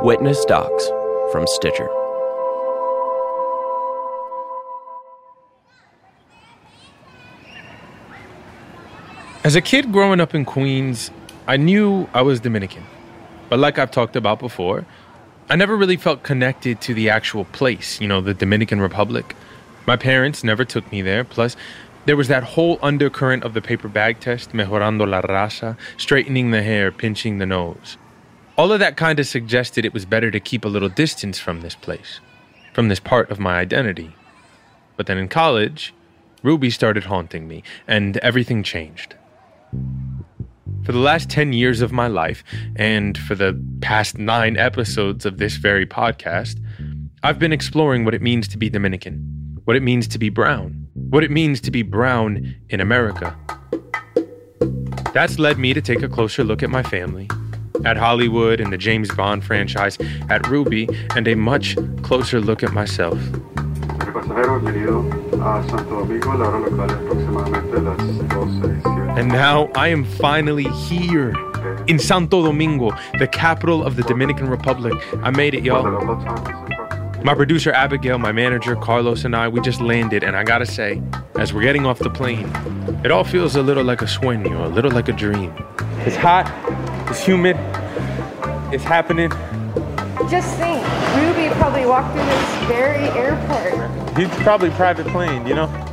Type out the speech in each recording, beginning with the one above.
Witness Docs from Stitcher. As a kid growing up in Queens, I knew I was Dominican. But like I've talked about before, I never really felt connected to the actual place, the Dominican Republic. My parents never took me there. Plus, there was that whole undercurrent of the paper bag test, mejorando la raza, straightening the hair, pinching the nose. All of that kind of suggested it was better to keep a little distance from this place, from this part of my identity. But then in college, Ruby started haunting me, and everything changed. For the last 10 years of my life, and for the past 9 episodes of this very podcast, I've been exploring what it means to be Dominican, what it means to be brown, what it means to be brown in America. That's led me to take a closer look at my family, at Hollywood and the James Bond franchise, at Ruby, and a much closer look at myself. And now I am finally here in Santo Domingo, the capital of the Dominican Republic. I made it, y'all. My producer Abigail, my manager Carlos, and I, we just landed, and I gotta say, as we're getting off the plane, it all feels a little like a sueño, a little like a dream. It's hot, it's humid, it's happening. Just think, Ruby probably walked through this very airport. He's probably private plane,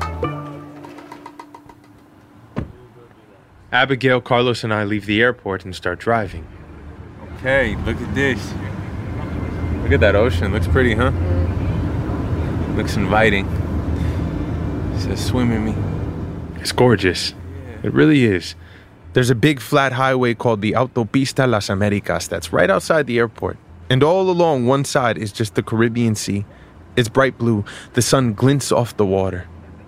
Abigail, Carlos, and I leave the airport and start driving. Okay, look at this. Look at that ocean. Looks pretty, huh? Looks inviting. It says, swim in me. It's gorgeous. Yeah. It really is. There's a big flat highway called the Autopista Las Americas that's right outside the airport. And all along one side is just the Caribbean Sea. It's bright blue. The sun glints off the water.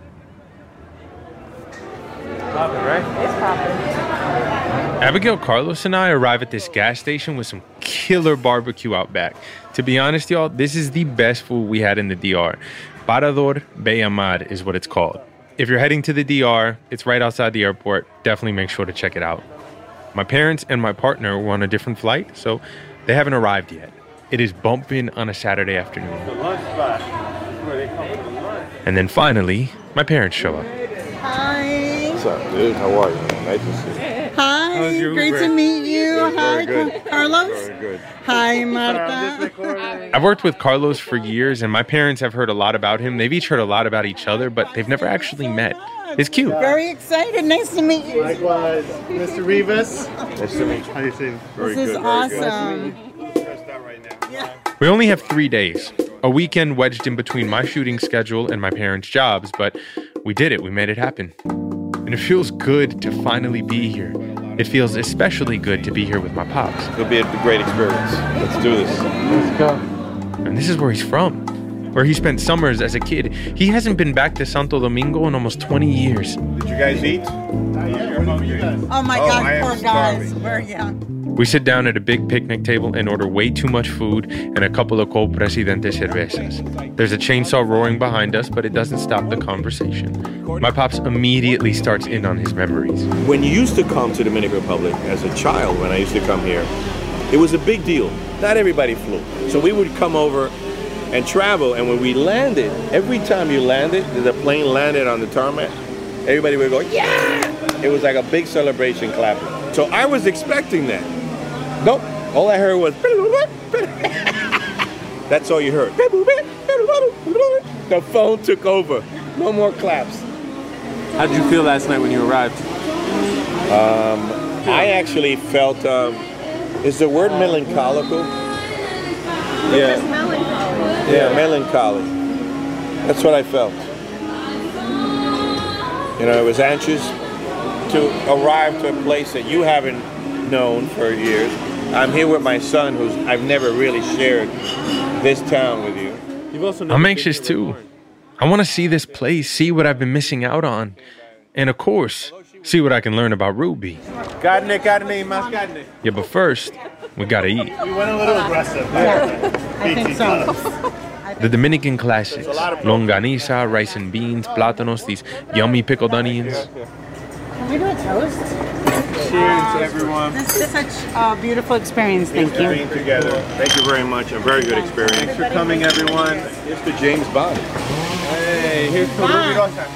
Poppin', right? It's popping. Abigail, Carlos, and I arrive at this gas station with some killer barbecue out back. To be honest, y'all, this is the best food we had in the DR. Parador Bella Mar is what it's called. If you're heading to the DR, it's right outside the airport. Definitely make sure to check it out. My parents and my partner were on a different flight, so they haven't arrived yet. It is bumping on a Saturday afternoon. The lunch spot, where they come for lunch. And then finally, my parents show up. Hi. What's up, dude? How are you? Nice to see you. Hi. Great to meet you. Hi, Very good. Carlos. Very good. Hi, Marta. I've worked with Carlos for years, and my parents have heard a lot about him. They've each heard a lot about each other, but they've never actually met. It's cute. Very excited. Nice to meet you. Likewise, Mr. Rivas. Nice to meet you. How you doing? Very This is good. awesome. Yeah. We only have 3 days, a weekend wedged in between my shooting schedule and my parents' jobs, but we did it. We made it happen. And it feels good to finally be here. It feels especially good to be here with my pops. It'll be a great experience. Let's do this. Let's go. And this is where he's from, where he spent summers as a kid. He hasn't been back to Santo Domingo in almost 20 years. Did you guys eat? Oh my I God, am poor guys. starving. We're young. We sit down at a big picnic table and order way too much food and a couple of cold Presidente cervezas. There's a chainsaw roaring behind us, but it doesn't stop the conversation. My pops immediately starts in on his memories. When you used to come to Dominican Republic as a child, when I used to come here, it was a big deal. Not everybody flew. So we would come over and travel, and when we landed, every time you landed, the plane landed on the tarmac, everybody would go, yeah! It was like a big celebration clapping. So I was expecting that. Nope, all I heard was, that's all you heard. The phone took over. No more claps. How did you feel last night when you arrived? I actually felt, is the word melancholical? Yeah. Yeah, melancholy. That's what I felt. I was anxious to arrive to a place that you haven't known for years. I'm here with my son, I've never really shared this town with you. I'm anxious too. I want to see this place, see what I've been missing out on. And of course, see what I can learn about Ruby. Carne, más carne. Yeah, but first, we gotta eat. We went a little aggressive. I think so. The Dominican classics, longaniza, rice and beans, plátanos, these yummy pickled onions. Can we do a toast? Cheers, everyone. This is such a beautiful experience. Thank you. Being together. Thank you very much. A very good experience. Thanks for coming, everyone. Here's to James Bond. Hey, here's to Rubirosa.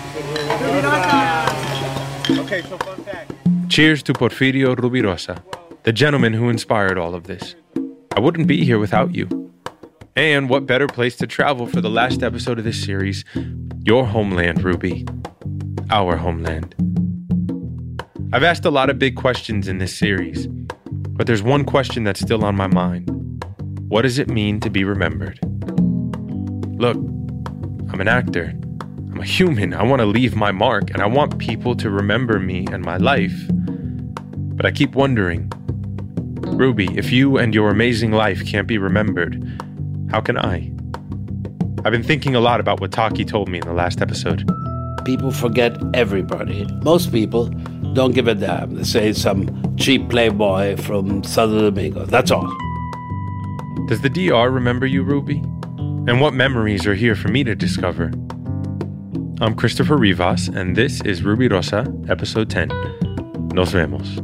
Okay, so fun fact. Cheers to Porfirio Rubirosa, the gentleman who inspired all of this. I wouldn't be here without you. And what better place to travel for the last episode of this series, your homeland, Ruby. Our homeland. I've asked a lot of big questions in this series, but there's one question that's still on my mind. What does it mean to be remembered? Look, I'm an actor. I'm a human. I want to leave my mark, and I want people to remember me and my life. But I keep wondering, Ruby, if you and your amazing life can't be remembered, how can I? I've been thinking a lot about what Taki told me in the last episode. People forget everybody. Most people don't give a damn. They say some cheap playboy from Santo Domingo. That's all. Does the DR remember you, Ruby? And what memories are here for me to discover? I'm Christopher Rivas, and this is Rubirosa, Episode 10. Nos vemos.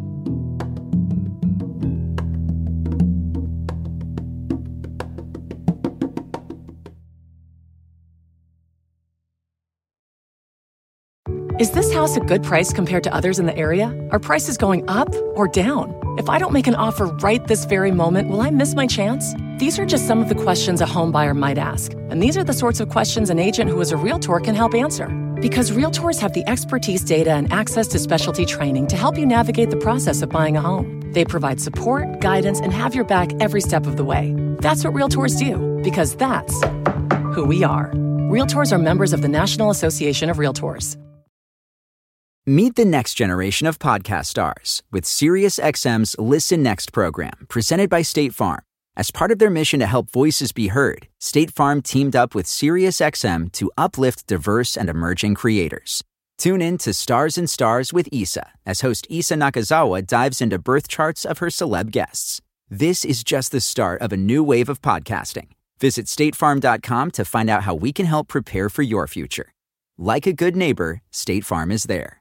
Is this house a good price compared to others in the area? Are prices going up or down? If I don't make an offer right this very moment, will I miss my chance? These are just some of the questions a home buyer might ask. And these are the sorts of questions an agent who is a Realtor can help answer. Because Realtors have the expertise, data, and access to specialty training to help you navigate the process of buying a home. They provide support, guidance, and have your back every step of the way. That's what Realtors do, because that's who we are. Realtors are members of the National Association of Realtors. Meet the next generation of podcast stars with SiriusXM's Listen Next program, presented by State Farm. As part of their mission to help voices be heard, State Farm teamed up with SiriusXM to uplift diverse and emerging creators. Tune in to Stars and Stars with Issa, as host Issa Nakazawa dives into birth charts of her celeb guests. This is just the start of a new wave of podcasting. Visit statefarm.com to find out how we can help prepare for your future. Like a good neighbor, State Farm is there.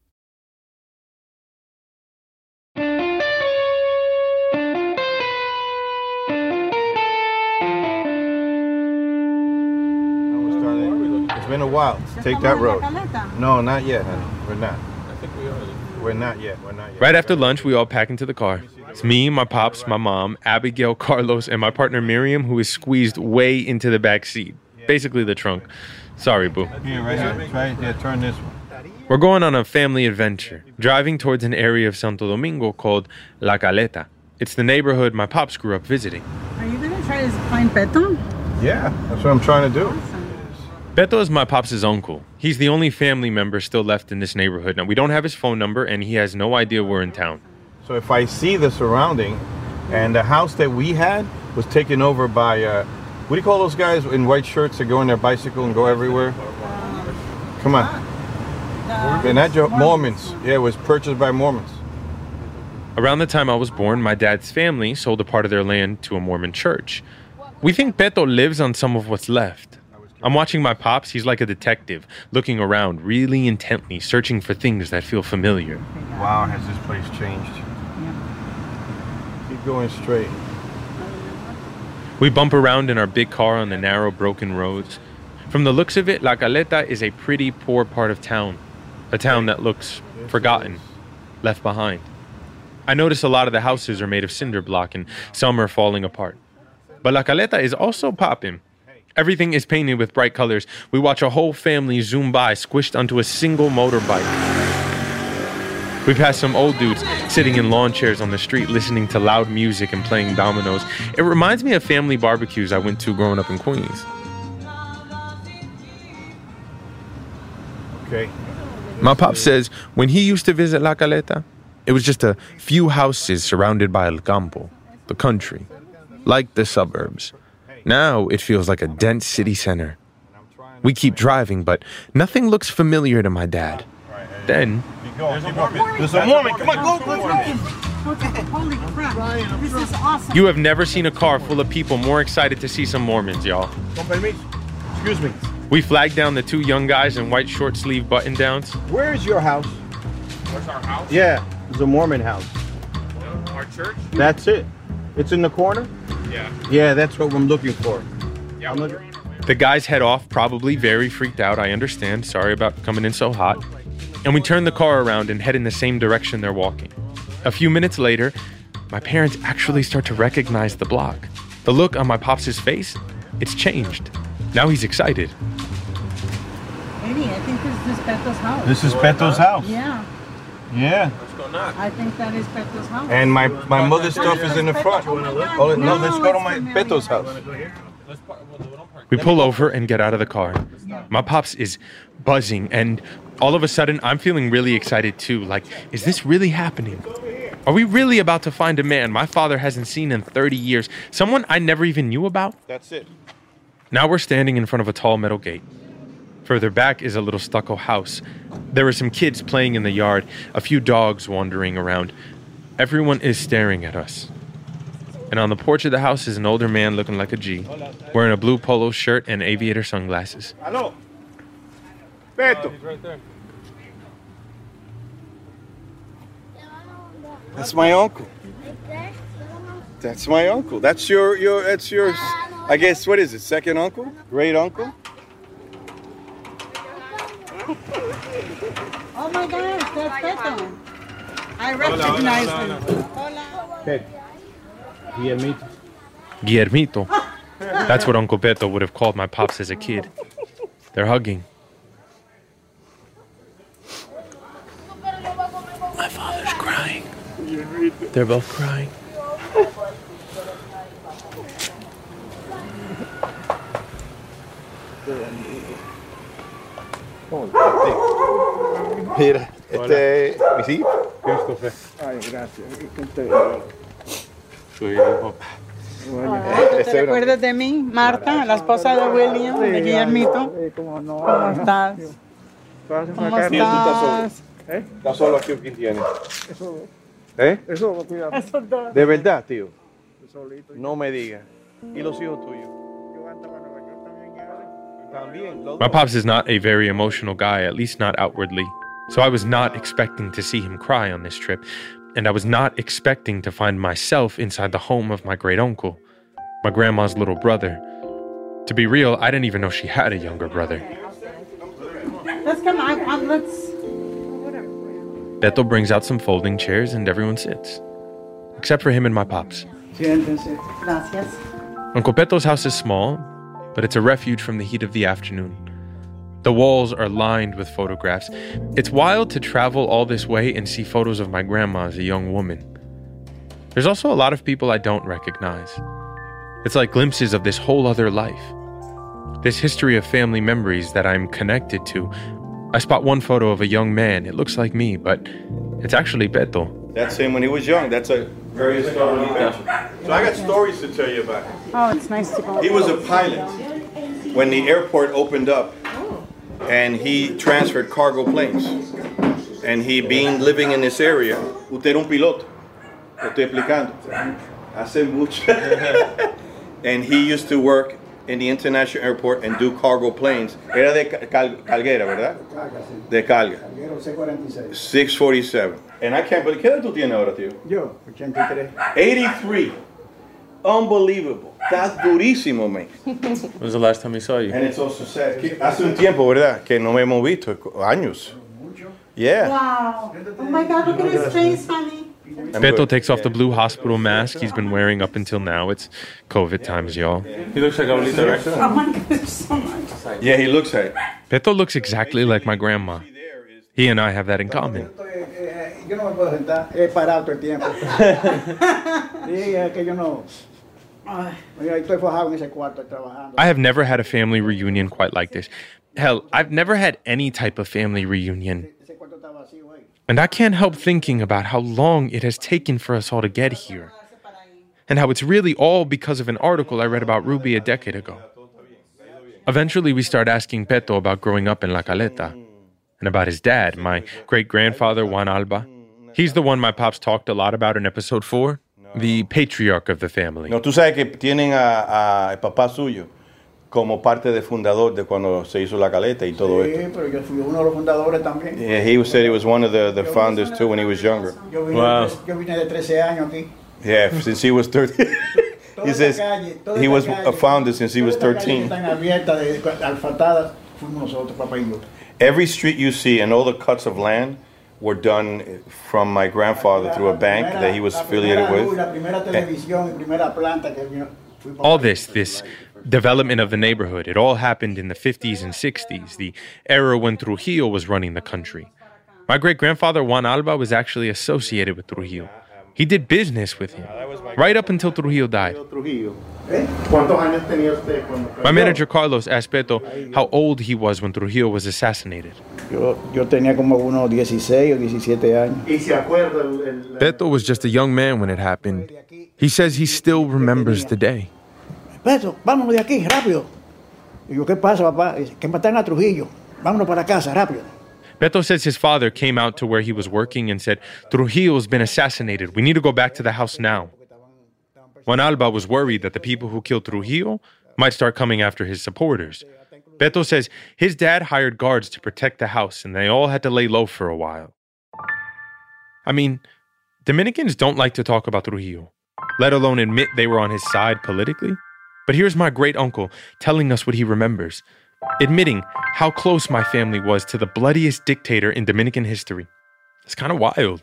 It's been a while. Take that road. No, not yet, honey. We're not. I think we are. We're not yet. Right after lunch, we all pack into the car. It's me, my pops, my mom, Abigail, Carlos, and my partner Miriam, who is squeezed way into the back seat. Basically the trunk. Sorry, boo. Here, right here. Right here. Turn this one. We're going on a family adventure, driving towards an area of Santo Domingo called La Caleta. It's the neighborhood my pops grew up visiting. Are you going to try to find Beto? Yeah, that's what I'm trying to do. Beto is my pops' uncle. He's the only family member still left in this neighborhood. Now, we don't have his phone number, and he has no idea we're in town. So if I see the surrounding, and the house that we had was taken over by, what do you call those guys in white shirts that go on their bicycle and go everywhere? Come on. They're not Mormons. Yeah, it was purchased by Mormons. Around the time I was born, my dad's family sold a part of their land to a Mormon church. We think Beto lives on some of what's left. I'm watching my pops. He's like a detective, looking around really intently, searching for things that feel familiar. Wow, has this place changed? Keep going straight. We bump around in our big car on the narrow, broken roads. From the looks of it, La Caleta is a pretty poor part of town. A town that looks forgotten, left behind. I notice a lot of the houses are made of cinder block and some are falling apart. But La Caleta is also popping. Everything is painted with bright colors. We watch a whole family zoom by, squished onto a single motorbike. We pass some old dudes sitting in lawn chairs on the street, listening to loud music and playing dominoes. It reminds me of family barbecues I went to growing up in Queens. Okay. My pop says when he used to visit La Caleta, it was just a few houses surrounded by El Campo, the country, like the suburbs. Now it feels like a dense city center. We keep driving, but nothing looks familiar to my dad. Then, There's a Mormon. Come on, go. Holy crap. This is awesome. you have never seen a car full of people more excited to see some Mormons, y'all. Excuse me. We flag down the two young guys in white short sleeve button downs. Where is your house? Where's our house? Yeah, it's a Mormon house. our church? That's it. It's in the corner? Yeah. Yeah, that's what I'm looking for. Yeah, we're on our way. The guys head off, probably very freaked out, I understand. Sorry about coming in so hot. And we turn the car around and head in the same direction they're walking. A few minutes later, my parents actually start to recognize the block. The look on my pops' face, it's changed. Now he's excited. Eddie, I think this is Beto's house. This is Beto's house. Yeah, Yeah. I think that is Beto's house. And my mother's stuff is in the front. Oh, no, let's go to my Beto's house. We pull over and get out of the car. My pops is buzzing, and all of a sudden, I'm feeling really excited too. Like, is this really happening? Are we really about to find a man my father hasn't seen in 30 years? Someone I never even knew about? That's it. Now we're standing in front of a tall metal gate. Further back is a little stucco house. There are some kids playing in the yard, a few dogs wandering around. Everyone is staring at us. And on the porch of the house is an older man looking like a G, wearing a blue polo shirt and aviator sunglasses. Hello. Beto. He's right there. That's my uncle. That's my uncle. That's your I guess, what is it, second uncle? Great uncle? Oh my gosh, that's Beto. I recognize him. Hola. Guillermito. That's what Uncle Beto would have called my pops as a kid. They're hugging. My father's crying. They're both crying. Mira, mis hijos. Christopher. Ay, gracias. Su hijo. ¿Te recuerdas de mí, Marta, la esposa de William, de Guillermito? ¿Cómo no? ¿Cómo estás? ¿Cómo estás? ¿Estás solo aquí o quién tiene? Eso, ¿Eh? eso, cuidado. Esos dos. ¿De verdad, tío? Solito. No me digas. ¿Y los hijos tuyos? Yo ando para Nueva York también, ya. También. My pops is not a very emotional guy, at least not outwardly. So I was not expecting to see him cry on this trip, and I was not expecting to find myself inside the home of my great uncle, my grandma's little brother. To be real, I didn't even know she had a younger brother. Let's come on, let's... Beto brings out some folding chairs and everyone sits, except for him and my pops. Siéntense. Gracias. Uncle Beto's house is small, but it's a refuge from the heat of the afternoon. The walls are lined with photographs. It's wild to travel all this way and see photos of my grandma as a young woman. There's also a lot of people I don't recognize. It's like glimpses of this whole other life. This history of family memories that I'm connected to. I spot one photo of a young man. It looks like me, but it's actually Beto. That's him when he was young. That's a very historical picture. So I got stories to tell you about him. Oh, it's nice to go. He was a pilot when the airport opened up, and he transferred cargo planes. And he been living in this area. Usted era un piloto. Lo estoy explicando. Hace mucho. And he used to work in the international airport and do cargo planes. Era de carguera, ¿verdad? De carga. Carguero C-46. 647. And I can't believe, ¿qué edad tú tienes ahora, tío? Yo, 83. 83. Unbelievable. That's durísimo, man. When was the last time he saw you? And it's also sad. Hace un tiempo, ¿verdad? Que no me hemos visto. Años. Yeah. Wow. Oh my God, look at his face, honey. Beto takes off the blue hospital mask he's been wearing up until now. It's COVID times, y'all. He looks like Abuelita, right? Oh my God, there's so much. Yeah, he looks like. Beto looks exactly like my grandma. He and I have that in common. Yo no me puedo sentar. He parado todo el tiempo. Sí, es que yo no... Mira, estoy fajado en ese cuarto trabajando. I have never had a family reunion quite like this. Hell, I've never had any type of family reunion. Ese cuarto está vacío ahí. And I can't help thinking about how long it has taken for us all to get here. And how it's really all because of an article I read about Ruby a decade ago. Eventually, we start asking Beto about growing up in La Caleta. And about his dad, my great-grandfather, Juan Alba. He's the one my pops talked a lot about in episode 4, the patriarch of the family. No, tú sabes que tienen a papá suyo como parte de fundador de cuando se hizo la caleta y todo esto. Sí, pero yo fui uno de los fundadores también. Yeah, he said he was one of the founders too when he was younger. Yo vine de 13 años aquí. Yeah, since he was 13. He says he was a founder since he was 13. Every street you see and all the cuts of land were done from my grandfather through a bank that he was affiliated with. All this development of the neighborhood, it all happened in the 50s and 60s, the era when Trujillo was running the country. My great-grandfather, Juan Alba, was actually associated with Trujillo. He did business with him, right up until Trujillo died. My manager, Carlos, asked Beto how old he was when Trujillo was assassinated. Yo tenía como unos 16 o 17 años. Beto was just a young man when it happened. He says he still remembers the day. Beto, vámonos de aquí, rápido. Y yo, ¿qué pasa, papá? Que mataron a Trujillo. Vámonos para casa, rápido. Beto says his father came out to where he was working and said, Trujillo's been assassinated. We need to go back to the house now. Juan Alba was worried that the people who killed Trujillo might start coming after his supporters. Beto says his dad hired guards to protect the house, and they all had to lay low for a while. I mean, Dominicans don't like to talk about Trujillo, let alone admit they were on his side politically. But here's my great-uncle telling us what he remembers, admitting how close my family was to the bloodiest dictator in Dominican history. It's kind of wild.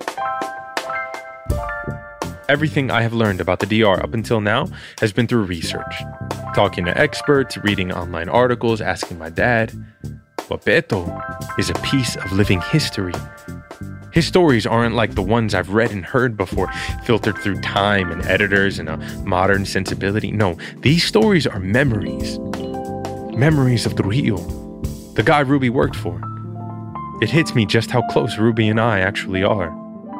Everything I have learned about the DR up until now has been through research. Talking to experts, reading online articles, asking my dad. But Beto is a piece of living history. His stories aren't like the ones I've read and heard before, filtered through time and editors and a modern sensibility. No, these stories are memories. Memories of Trujillo, the guy Ruby worked for. It hits me just how close Ruby and I actually are.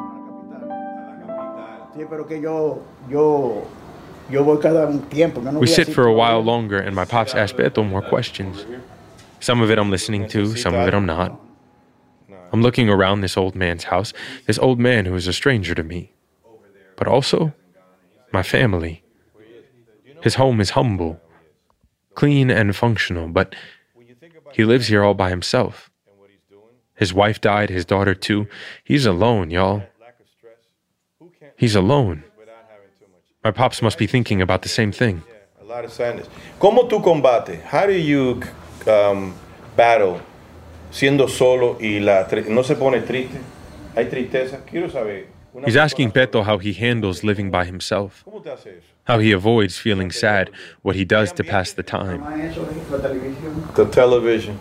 We sit for a while longer, and my pops asked Beto more questions. Some of it I'm listening to, some of it I'm not. I'm looking around this old man's house, this old man who is a stranger to me. But also, my family. His home is humble, clean and functional, but he lives here all by himself. His wife died, his daughter too. He's alone, y'all. He's alone. My pops must be thinking about the same thing. A lot of sadness. ¿Cómo tú combates? How do you battle siendo solo y no se pone triste? ¿Hay tristeza? Quiero saber. He's asking Beto how he handles living by himself, how he avoids feeling sad, what he does to pass the time. The television.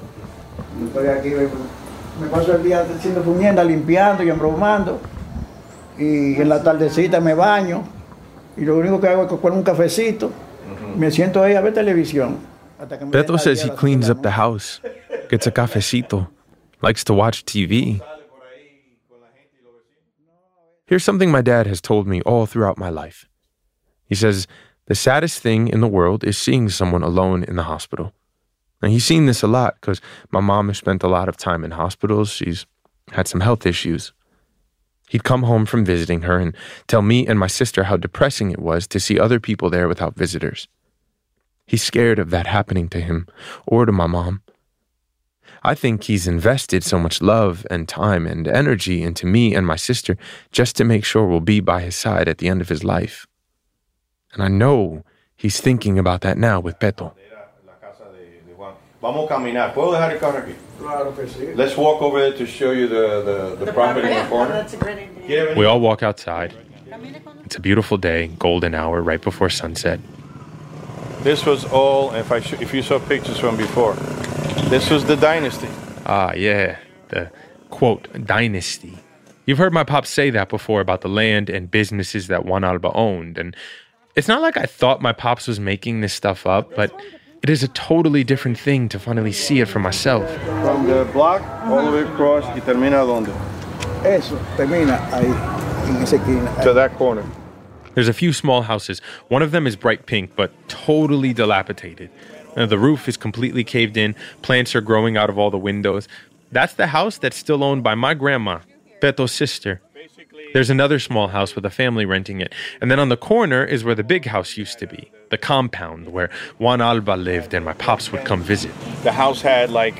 Me paso el día haciendo fumienda, limpiando y embromando. Y en la tardecita me baño. Y lo único que hago es coger un cafecito. Me siento ahí a ver televisión. Beto says he cleans up the house, gets a cafecito, likes to watch TV. Here's something my dad has told me all throughout my life. He says, the saddest thing in the world is seeing someone alone in the hospital. And he's seen this a lot because my mom has spent a lot of time in hospitals. She's had some health issues. He'd come home from visiting her and tell me and my sister how depressing it was to see other people there without visitors. He's scared of that happening to him or to my mom. I think he's invested so much love and time and energy into me and my sister just to make sure we'll be by his side at the end of his life. And I know he's thinking about that now with Beto. Vamos a caminar. ¿Puedo dejar el carro aquí? Claro que sí. Let's walk over there to show you the property in the corner. That's a great idea. We all walk outside. It's a beautiful day, golden hour, right before sunset. This was all, if you saw pictures from before, this was the dynasty. Ah, yeah, the, quote, dynasty. You've heard my pops say that before about the land and businesses that Juan Alba owned. And it's not like I thought my pops was making this stuff up, but it is a totally different thing to finally see it for myself. From the block all the way across, y termina donde? Eso, termina ahí, en esa esquina. To that corner. There's a few small houses. One of them is bright pink, but totally dilapidated. The roof is completely caved in. Plants are growing out of all the windows. That's the house that's still owned by my grandma, Beto's sister. There's another small house with a family renting it. And then on the corner is where the big house used to be, the compound where Juan Alba lived and my pops would come visit. The house had like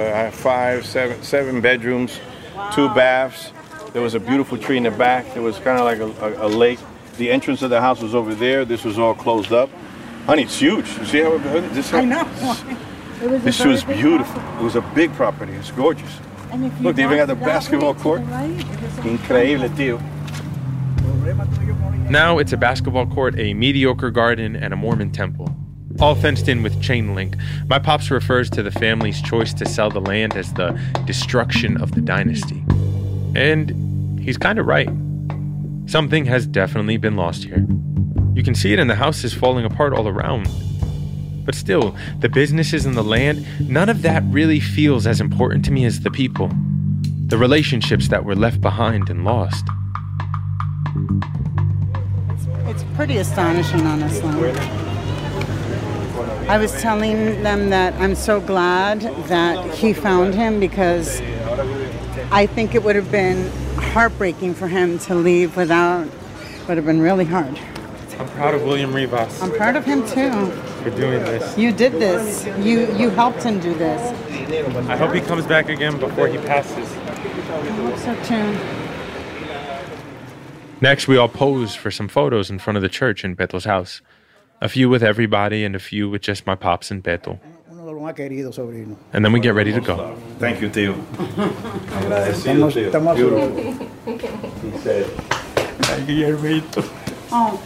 7 bedrooms, 2 baths. There was a beautiful tree in the back. There was kind of like a lake. The entrance of the house was over there. This was all closed up. Honey, it's huge. You see how this? I know. This was beautiful. It was a big property. It's gorgeous. Look, they even got the basketball court. Increíble, tío. Now it's a basketball court, a mediocre garden, and a Mormon temple. All fenced in with chain link. My pops refers to the family's choice to sell the land as the destruction of the dynasty. And he's kind of right. Something has definitely been lost here. You can see it in the houses falling apart all around. But still, the businesses and the land, none of that really feels as important to me as the people. The relationships that were left behind and lost. It's pretty astonishing, honestly. I was telling them that I'm so glad that he found him because I think it would have been heartbreaking for him to leave without, would have been really hard. I'm proud of William Rivas. I'm proud of him too. For doing this. You did this. You helped him do this. I hope he comes back again before he passes. I hope so too. Next, we all pose for some photos in front of the church in Beto's house. A few with everybody and a few with just my pops and Beto. And then we get ready to go. Thank you, tío. Agradecido, tío. Beautiful. He said, Ay, Guillermito. Oh.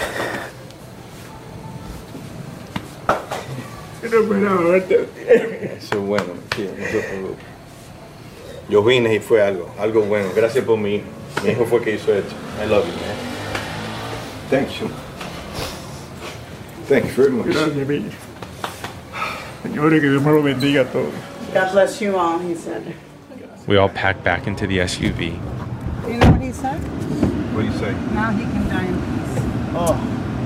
Eso es bueno, tío, no se preocupe. Yo vine y fue algo bueno. Gracias por mi hijo. Mi hijo fue que hizo esto. I love you, man. Thank you. Thank you very much. Gracias, mi hijo. Señores, que Dios me lo bendiga a todos. God bless you all, he said. We all pack back into the SUV. You know what he said? What do you say? Now he can die in peace. Oh.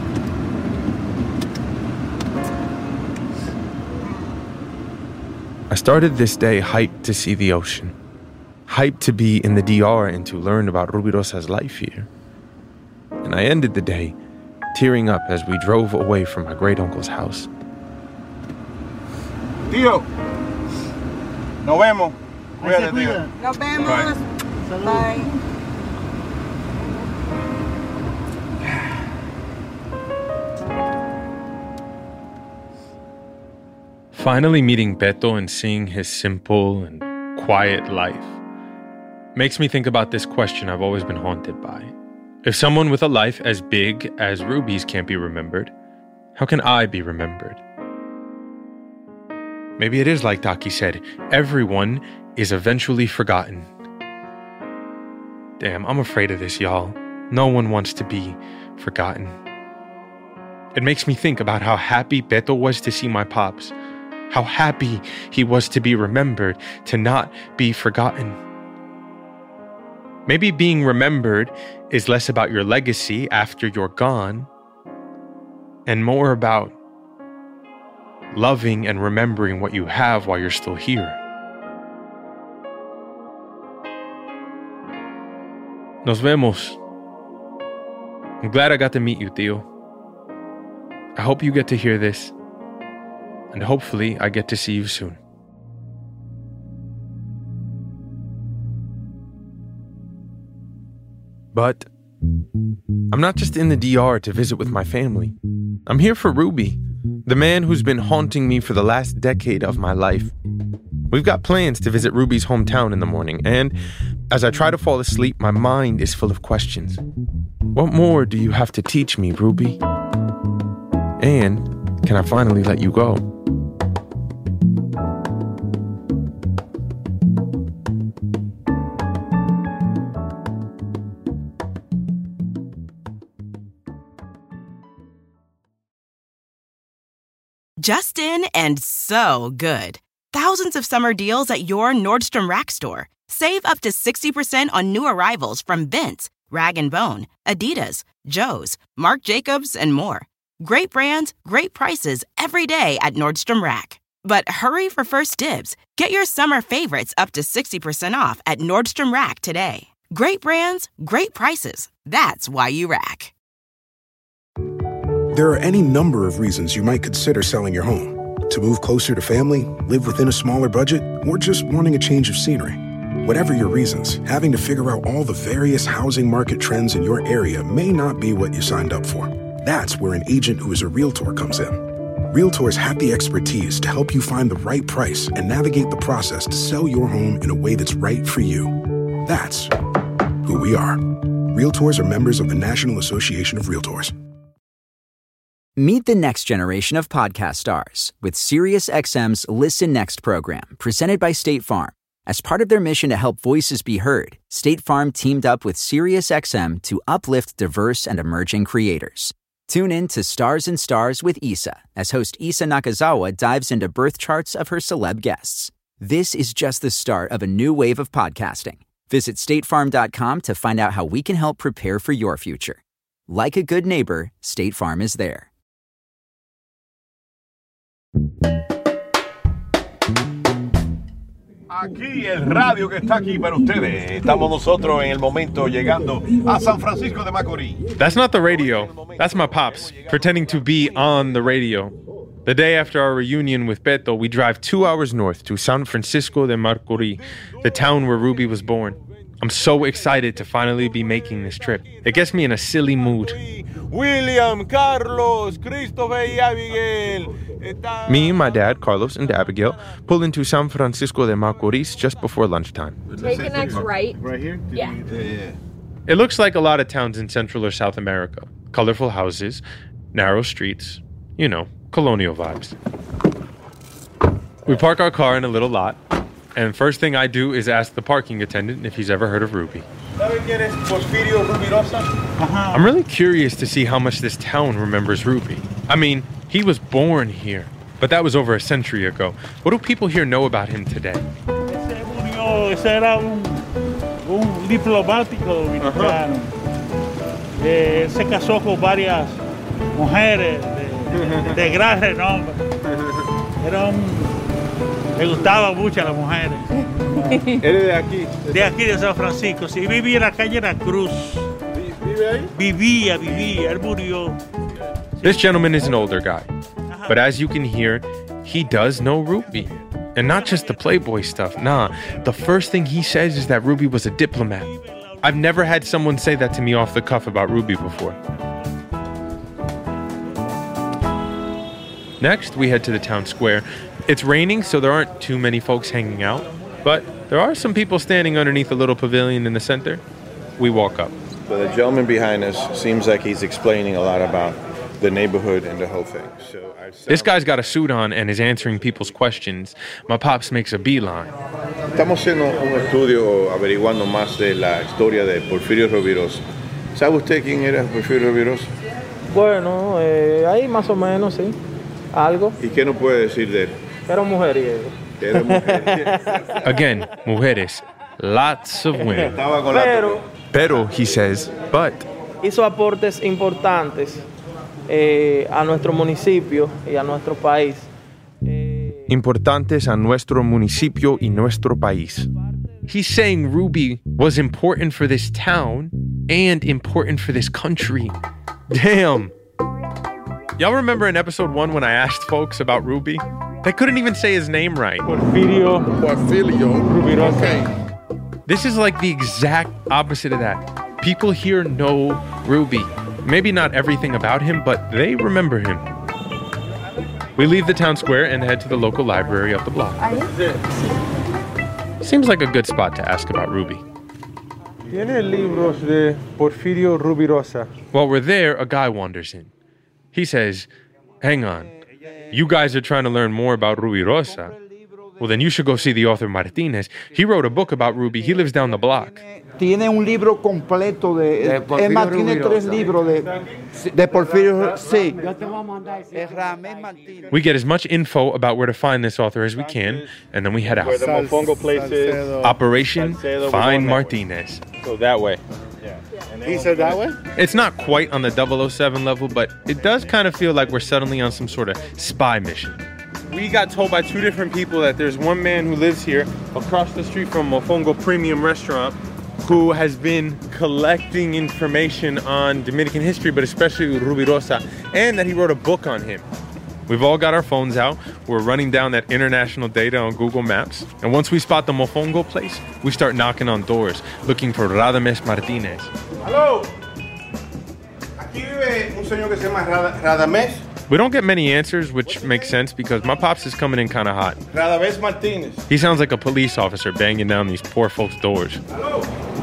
I started this day hyped to see the ocean, hyped to be in the DR and to learn about Rubirosa's life here. And I ended the day tearing up as we drove away from my great-uncle's house. Tío, nos vemos. Cuídate, tío. Nos vemos. Bye. Finally meeting Beto and seeing his simple and quiet life makes me think about this question I've always been haunted by. If someone with a life as big as Ruby's can't be remembered, how can I be remembered? Maybe it is like Taki said, everyone is eventually forgotten. Damn, I'm afraid of this, y'all. No one wants to be forgotten. It makes me think about how happy Beto was to see my pops. How happy he was to be remembered, to not be forgotten. Maybe being remembered is less about your legacy after you're gone, and more about loving and remembering what you have while you're still here. Nos vemos. I'm glad I got to meet you, tío. I hope you get to hear this. And hopefully I get to see you soon. But I'm not just in the DR to visit with my family. I'm here for Ruby, the man who's been haunting me for the last decade of my life. We've got plans to visit Ruby's hometown in the morning, and as I try to fall asleep, my mind is full of questions. What more do you have to teach me, Ruby? And can I finally let you go? Just in and so good. Thousands of summer deals at your Nordstrom Rack store. Save up to 60% on new arrivals from Vince, Rag & Bone, Adidas, Joe's, Marc Jacobs, and more. Great brands, great prices every day at Nordstrom Rack. But hurry for first dibs. Get your summer favorites up to 60% off at Nordstrom Rack today. Great brands, great prices. That's why you rack. There are any number of reasons you might consider selling your home. To move closer to family, live within a smaller budget, or just wanting a change of scenery. Whatever your reasons, having to figure out all the various housing market trends in your area may not be what you signed up for. That's where an agent who is a Realtor comes in. Realtors have the expertise to help you find the right price and navigate the process to sell your home in a way that's right for you. That's who we are. Realtors are members of the National Association of Realtors. Meet the next generation of podcast stars with SiriusXM's Listen Next program, presented by State Farm. As part of their mission to help voices be heard, State Farm teamed up with SiriusXM to uplift diverse and emerging creators. Tune in to Stars and Stars with Issa, as host Issa Nakazawa dives into birth charts of her celeb guests. This is just the start of a new wave of podcasting. Visit statefarm.com to find out how we can help prepare for your future. Like a good neighbor, State Farm is there. Aquí el radio que está aquí para ustedes. Estamos nosotros en el momento llegando a San Francisco de Macorís. That's not the radio. That's my pops, pretending to be on the radio. The day after our reunion with Beto, we drive 2 hours north to San Francisco de Macorís, the town where Ruby was born. I'm so excited to finally be making this trip. It gets me in a silly mood. William, Carlos, Christopher y Abigail. Me, my dad, Carlos, and Abigail pull into San Francisco de Macorís just before lunchtime. Take the next right. Right here? Yeah. It looks like a lot of towns in Central or South America. Colorful houses, narrow streets, you know, colonial vibes. We park our car in a little lot, and first thing I do is ask the parking attendant if he's ever heard of Ruby. I'm really curious to see how much this town remembers Ruby. I mean, he was born here, but that was over a century ago. What do people here know about him today? Ese era un diplomático dominicano. Se casó con varias mujeres de gran renombre. Le gustaba mucho a las mujeres. ¿Eres de aquí? De aquí, de San Francisco. Sí, vivía en la calle La Cruz. ¿Vive ahí? Vivía. Él murió. This gentleman is an older guy, but as you can hear, he does know Ruby. And not just the Playboy stuff, nah. The first thing he says is that Ruby was a diplomat. I've never had someone say that to me off the cuff about Ruby before. Next, we head to the town square. It's raining, so there aren't too many folks hanging out, but there are some people standing underneath a little pavilion in the center. We walk up. So the gentleman behind us seems like he's explaining a lot about the neighborhood and the whole thing. So this guy's got a suit on and is answering people's questions. My pops makes a beeline. Estamos haciendo un estudio averiguando más de la historia de Porfirio Rubirosa. ¿Sabe usted quién era Porfirio Rubirosa? Bueno, ahí más o menos, sí. Algo. ¿Y qué nos puede decir de él? Era un mujeriego. Era mujeriego. Again, mujeres. Lots of women. Pero, he says, but. Hizo aportes importantes a nuestro municipio y a nuestro país. Importantes a nuestro municipio y nuestro país. He's saying Ruby was important for this town and important for this country. Damn. Y'all remember in episode 1 when I asked folks about Ruby? They couldn't even say his name right. Porfirio Rubirosa. Okay. This is like the exact opposite of that. People here know Ruby. Maybe not everything about him, but they remember him. We leave the town square and head to the local library up the block. Seems like a good spot to ask about Ruby. Tiene libros de Porfirio Rubirosa. While we're there, a guy wanders in. He says, hang on, you guys are trying to learn more about Rubirosa? Well, then you should go see the author Martinez. He wrote a book about Ruby. He lives down the block. Tiene un libro completo de es más, tiene 3 libros de Porfirio, sí. We get as much info about where to find this author as we can, and then we head out. Where the Mofongo place is. Operation Find Martinez. So that way. Yeah. He said that way? It's not quite on the 007 level, but it does kind of feel like we're suddenly on some sort of spy mission. We got told by 2 different people that there's one man who lives here across the street from Mofongo Premium Restaurant who has been collecting information on Dominican history, but especially Rubirosa, and that he wrote a book on him. We've all got our phones out. We're running down that international data on Google Maps. And once we spot the Mofongo place, we start knocking on doors, looking for Radames Martinez. Hello. Aquí vive un señor que se llama Radames. We don't get many answers, which makes sense because my pops is coming in kind of hot. Radames Martinez. He sounds like a police officer banging down these poor folks' doors. Hello.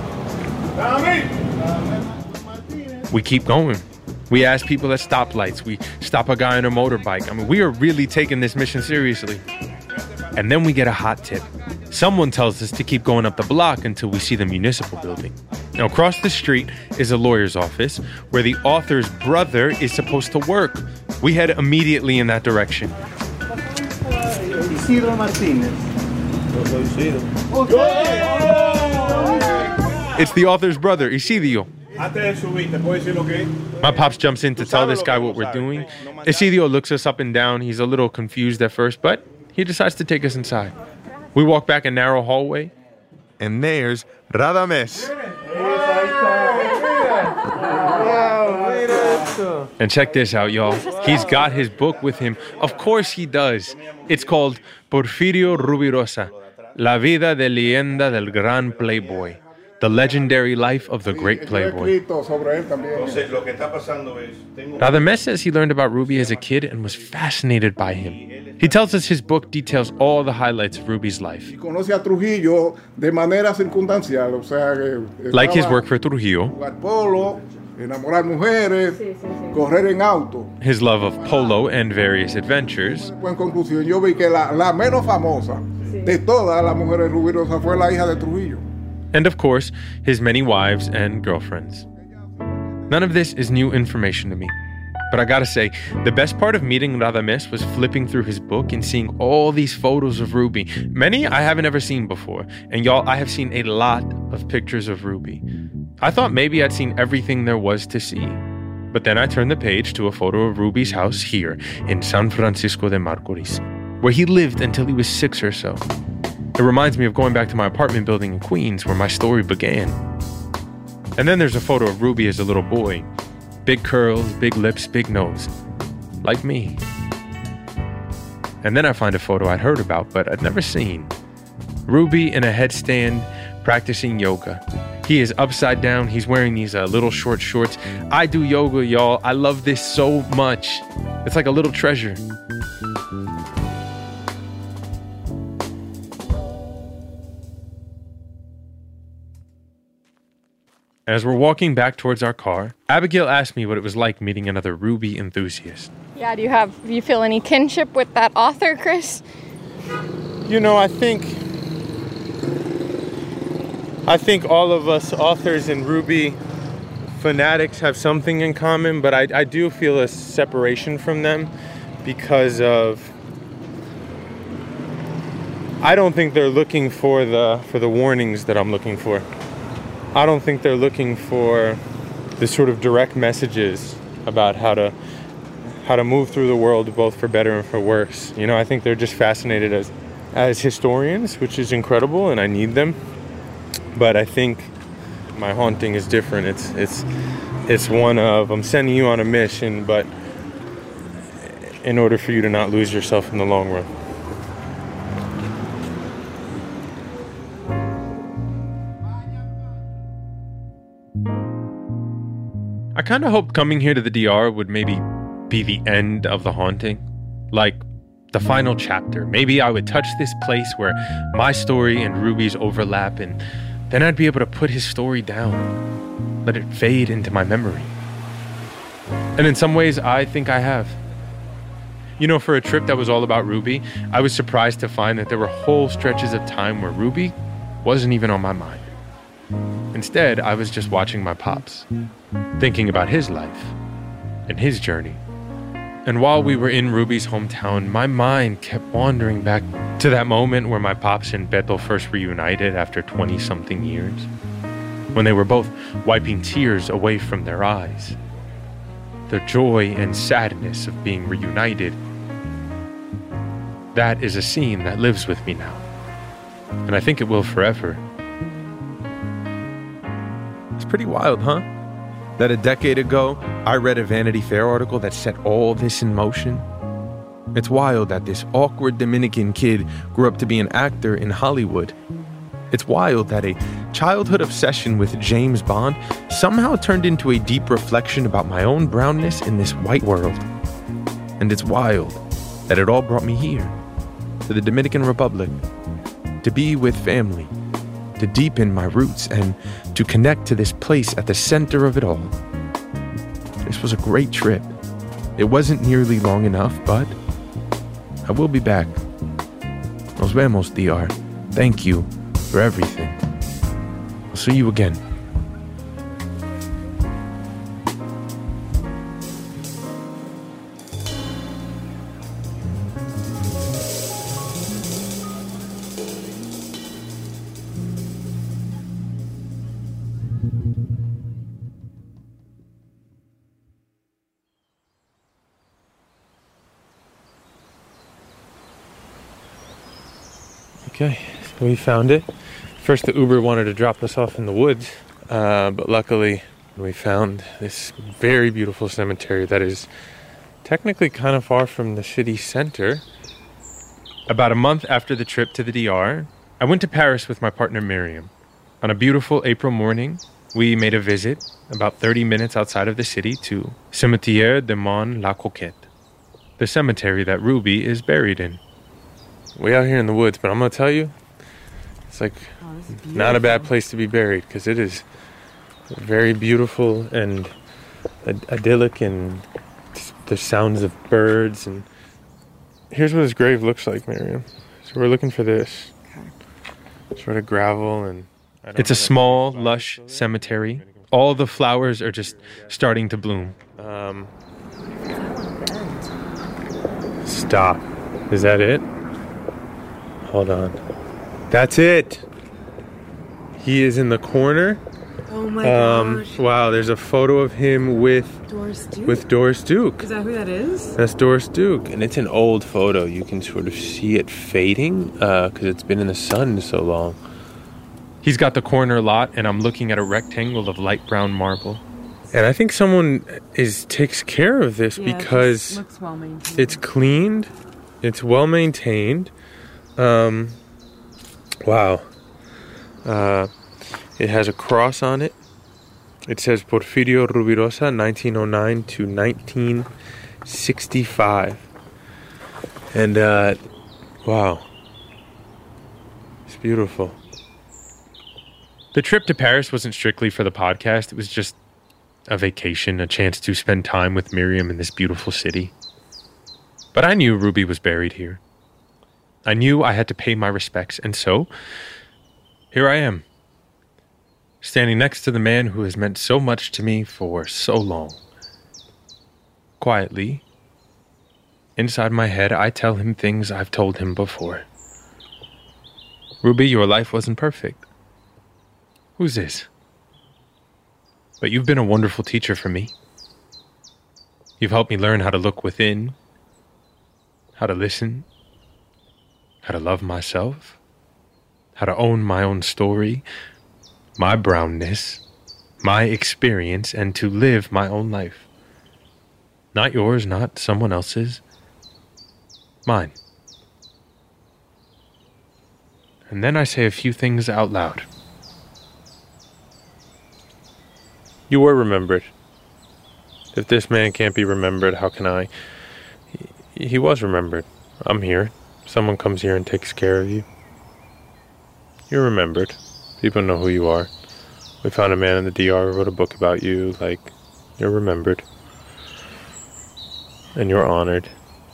We keep going. We ask people at stoplights. We stop a guy on a motorbike. I mean, we are really taking this mission seriously. And then we get a hot tip. Someone tells us to keep going up the block until we see the municipal building. Now, across the street is a lawyer's office where the author's brother is supposed to work. We head immediately in that direction. Isidro Martinez. It's the author's brother, Isidio. My pops jumps in to tell this guy what we're doing. Isidio looks us up and down. He's a little confused at first, but he decides to take us inside. We walk back a narrow hallway, and there's Radames. And check this out, y'all. He's got his book with him. Of course he does. It's called Porfirio Rubirosa, La vida de leyenda del gran playboy. The legendary life of the great playboy. Radames says he learned about Ruby as a kid and was fascinated by him. He tells us his book details all the highlights of Ruby's life. Like his work for Trujillo, his love of polo and various adventures, and of course, his many wives and girlfriends. None of this is new information to me. But I gotta say, the best part of meeting Radames was flipping through his book and seeing all these photos of Ruby. Many I haven't ever seen before. And y'all, I have seen a lot of pictures of Ruby. I thought maybe I'd seen everything there was to see. But then I turned the page to a photo of Ruby's house here in San Francisco de Macorís, where he lived until he was 6 or so. It reminds me of going back to my apartment building in Queens where my story began. And then there's a photo of Ruby as a little boy. Big curls, big lips, big nose. Like me. And then I find a photo I'd heard about but I'd never seen. Ruby in a headstand practicing yoga. He is upside down. He's wearing these little short shorts. I do yoga, y'all. I love this so much. It's like a little treasure. As we're walking back towards our car, Abigail asked me what it was like meeting another Ruby enthusiast. Yeah, do you feel any kinship with that author, Chris? You know, I think all of us authors and Ruby fanatics have something in common, but I do feel a separation from them because of, I don't think they're looking for the warnings that I'm looking for. I don't think they're looking for the sort of direct messages about how to move through the world, both for better and for worse. You know, I think they're just fascinated as historians, which is incredible, and I need them. But I think my haunting is different. It's one of, I'm sending you on a mission, but in order for you to not lose yourself in the long run. I kind of hoped coming here to the DR would maybe be the end of the haunting. Like, the final chapter. Maybe I would touch this place where my story and Ruby's overlap, and then I'd be able to put his story down. Let it fade into my memory. And in some ways, I think I have. You know, for a trip that was all about Ruby, I was surprised to find that there were whole stretches of time where Ruby wasn't even on my mind. Instead, I was just watching my pops, thinking about his life and his journey. And while we were in Ruby's hometown, my mind kept wandering back to that moment where my pops and Beto first reunited after 20-something years, when they were both wiping tears away from their eyes. The joy and sadness of being reunited. That is a scene that lives with me now, and I think it will forever. Pretty wild, huh? That a decade ago, I read a Vanity Fair article that set all this in motion. It's wild that this awkward Dominican kid grew up to be an actor in Hollywood. It's wild that a childhood obsession with James Bond somehow turned into a deep reflection about my own brownness in this white world. And it's wild that it all brought me here, to the Dominican Republic, to be with family, to deepen my roots, and to connect to this place at the center of it all. This was a great trip. It wasn't nearly long enough, but I will be back. Nos vemos, DR. Thank you for everything. I'll see you again. Okay, so we found it. First, the Uber wanted to drop us off in the woods, but luckily we found this very beautiful cemetery that is technically kind of far from the city center. About a month after the trip to the DR, I went to Paris with my partner Miriam. On a beautiful April morning, we made a visit about 30 minutes outside of the city to Cimetière de Mont-la-Coquette, the cemetery that Ruby is buried in. Way out here in the woods, but I'm going to tell you, it's like not a bad place to be buried because it is very beautiful and idyllic, and the sounds of birds. And here's what his grave looks like, Miriam. So we're looking for this. Sort of gravel, and it's a small, lush cemetery. All the flowers are just starting to bloom. Stop. Is that it? Hold on. That's it. He is in the corner. Oh my gosh. Wow, there's a photo of him with Doris Duke. Is that who that is? That's Doris Duke. And it's an old photo. You can sort of see it fading because it's been in the sun so long. He's got the corner lot, and I'm looking at a rectangle of light brown marble. And I think someone takes care of this because it looks well maintained. It's cleaned. It's well maintained. Wow. It has a cross on it. It says Porfirio Rubirosa, 1909 to 1965. And, wow. It's beautiful. The trip to Paris wasn't strictly for the podcast. It was just a vacation, a chance to spend time with Miriam in this beautiful city. But I knew Ruby was buried here. I knew I had to pay my respects, and so here I am, standing next to the man who has meant so much to me for so long. Quietly, inside my head, I tell him things I've told him before. Ruby, your life wasn't perfect. Who's this? But you've been a wonderful teacher for me. You've helped me learn how to look within, how to listen, how to love myself, how to own my own story, my brownness, my experience, and to live my own life. Not yours, not someone else's, mine. And then I say a few things out loud. You were remembered. If this man can't be remembered, how can I? He was remembered. I'm here. Someone comes here and takes care of you. You're remembered. People know who you are. We found a man in the DR who wrote a book about you. Like, you're remembered. And you're honored.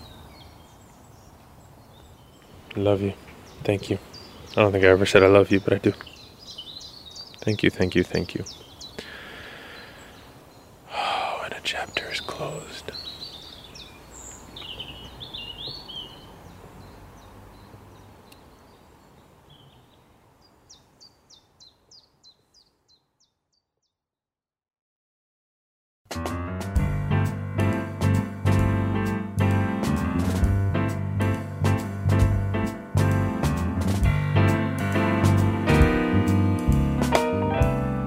I love you. Thank you. I don't think I ever said I love you, but I do. Thank you, thank you, thank you. Oh, and a chapter is closed.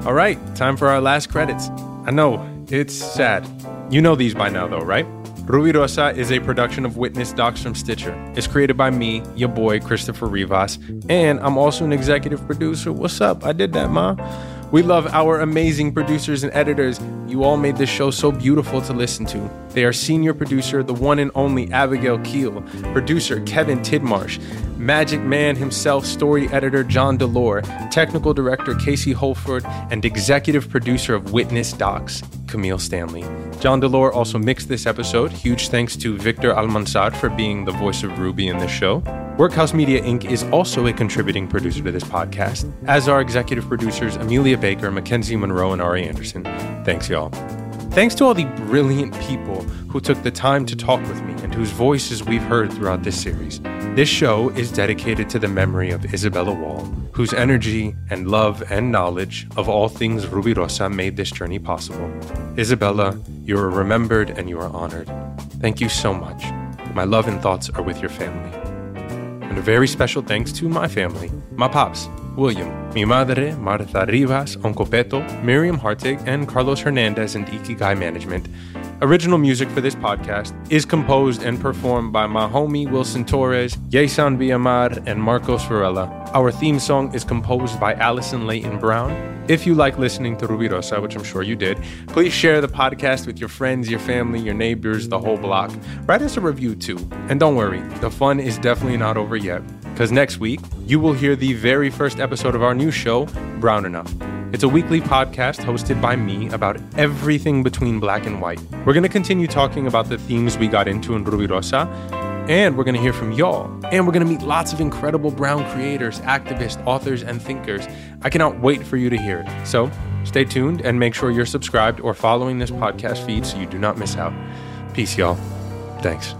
All right, time for our last credits. I know, it's sad. You know these by now, though, right? Rubirosa is a production of Witness Docs from Stitcher. It's created by me, your boy, Christopher Rivas, and I'm also an executive producer. What's up? I did that, ma. We love our amazing producers and editors. You all made this show so beautiful to listen to. They are senior producer, the one and only Abigail Keel, producer Kevin Tidmarsh, Magic Man himself, story editor John Delore, technical director Casey Holford, and executive producer of Witness Docs, Camille Stanley. John Delore also mixed this episode. Huge thanks to Victor Almanzar for being the voice of Ruby in this show. Workhouse Media Inc. is also a contributing producer to this podcast, as are executive producers Amelia Baker, Mackenzie Monroe, and Ari Anderson. Thanks, y'all. Thanks to all the brilliant people who took the time to talk with me and whose voices we've heard throughout this series. This show is dedicated to the memory of Isabella Wall, whose energy and love and knowledge of all things Rubirosa made this journey possible. Isabella, you are remembered and you are honored. Thank you so much. My love and thoughts are with your family. And a very special thanks to my family, my pops, William, mi madre, Martha Rivas, Uncle Beto, Miriam Hartig, and Carlos Hernandez and Ikigai Management. Original music for this podcast is composed and performed by my homie Wilson Torres, Yesan Villamar, and Marcos Varela. Our theme song is composed by Allison Layton Brown. If you like listening to Rubirosa, which I'm sure you did, please share the podcast with your friends, your family, your neighbors, the whole block. Write us a review too. And don't worry, the fun is definitely not over yet, because next week, you will hear the very first episode of our new show, Brown Enough. It's a weekly podcast hosted by me about everything between black and white. We're going to continue talking about the themes we got into in Rubirosa, and we're going to hear from y'all. And we're going to meet lots of incredible brown creators, activists, authors, and thinkers. I cannot wait for you to hear it. So stay tuned and make sure you're subscribed or following this podcast feed so you do not miss out. Peace, y'all. Thanks.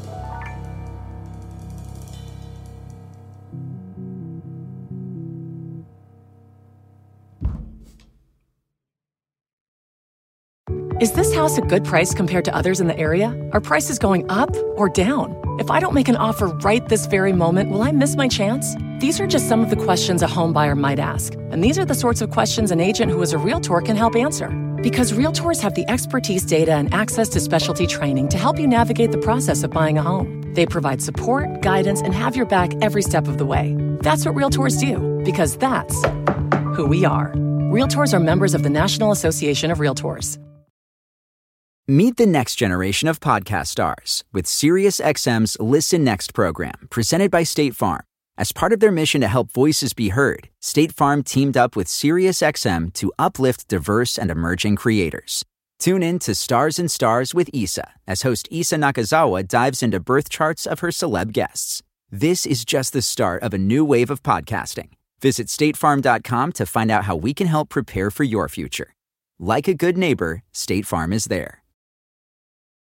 Is this house a good price compared to others in the area? Are prices going up or down? If I don't make an offer right this very moment, will I miss my chance? These are just some of the questions a home buyer might ask. And these are the sorts of questions an agent who is a realtor can help answer. Because realtors have the expertise, data, and access to specialty training to help you navigate the process of buying a home. They provide support, guidance, and have your back every step of the way. That's what realtors do, because that's who we are. Realtors are members of the National Association of Realtors. Meet the next generation of podcast stars with SiriusXM's Listen Next program, presented by State Farm. As part of their mission to help voices be heard, State Farm teamed up with SiriusXM to uplift diverse and emerging creators. Tune in to Stars and Stars with Issa, as host Issa Nakazawa dives into birth charts of her celeb guests. This is just the start of a new wave of podcasting. Visit statefarm.com to find out how we can help prepare for your future. Like a good neighbor, State Farm is there.